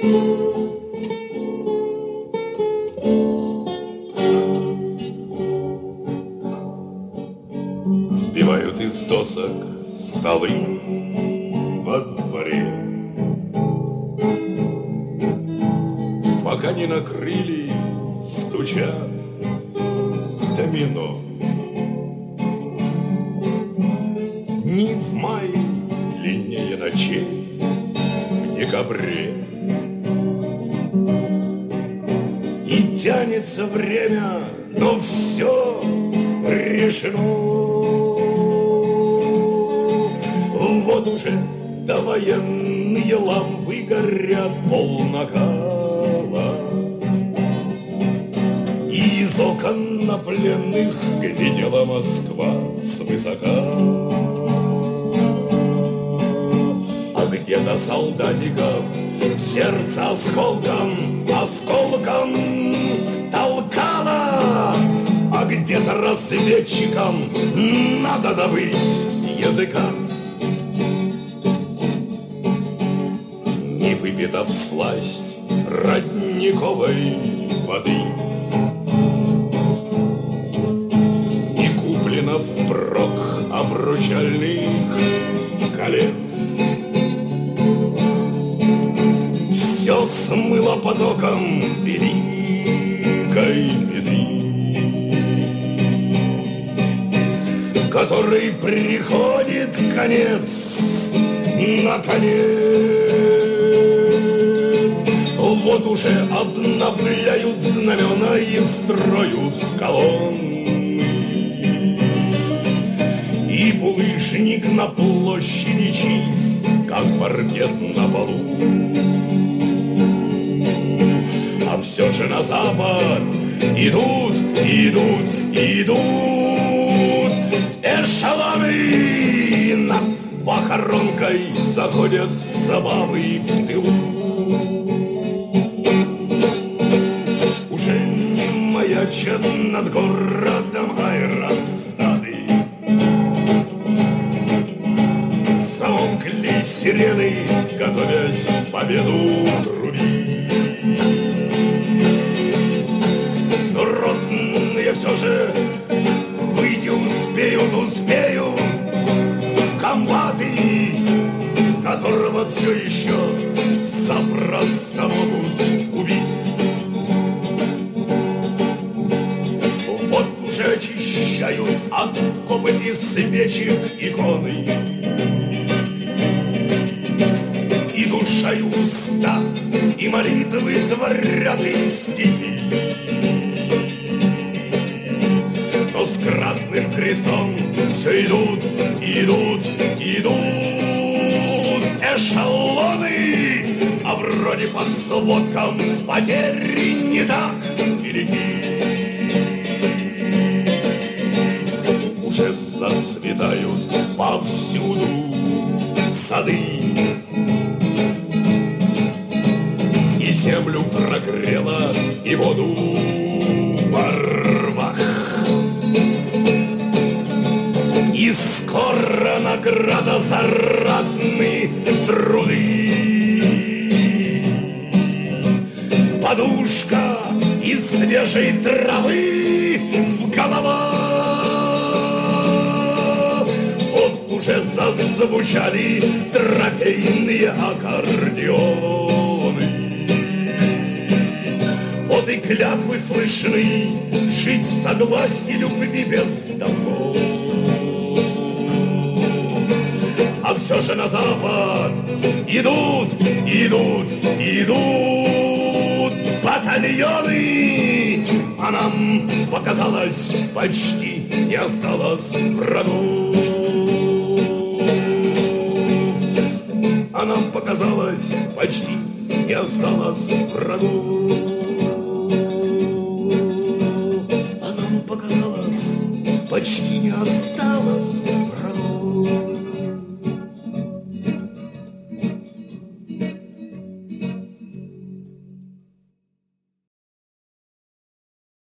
Сбивают из досок столы во дворе, пока не накрыли, стучат в домино. Ни в мае длиннее ночей в декабре, и тянется время, но все решено. Вот уже довоенные лампы горят полнакала, и из окон на пленных глядела Москва свысока. А где-то солдатиков в сердце осколком толкала, а где-то разведчикам надо добыть языка. Не выпита всласть родниковой воды, не куплено впрок обручальных колец, все смыло потоком великой беды, которой приходит конец, наконец. Вот уже обновляют знамена и строят колонны, и булыжник на площади чист, как паркет на полу. А все же на запад идут эшелоны, над похоронкой заходят забавы в тылу. Уже не маячат над городом аэростаты, замолкли сирены, готовясь победу трубить. Но ротные все же выйти успеют в комбаты, которого все еще запросто могут убить. Вот уже очищают от окопы и свечек иконы, и душа и уста, и молитвы творят и стихи. Но с красным крестом все идут эшелоны, а вроде по сводкам потери не так велики. Уже зацветают повсюду сады, и землю прогрела, и воду во рвах. И скоро награда за ратные труды. Подушка из свежей травы в головах. Вот уже зазвучали трофейные аккордеоны. Вот и клятвы слышны жить в согласии, любви без долгов. А все же на запад идут батальоны, а нам показалось, почти не осталось врагов. А нам показалось, почти не осталось врагов. А нам показалось, почти не осталось врагов.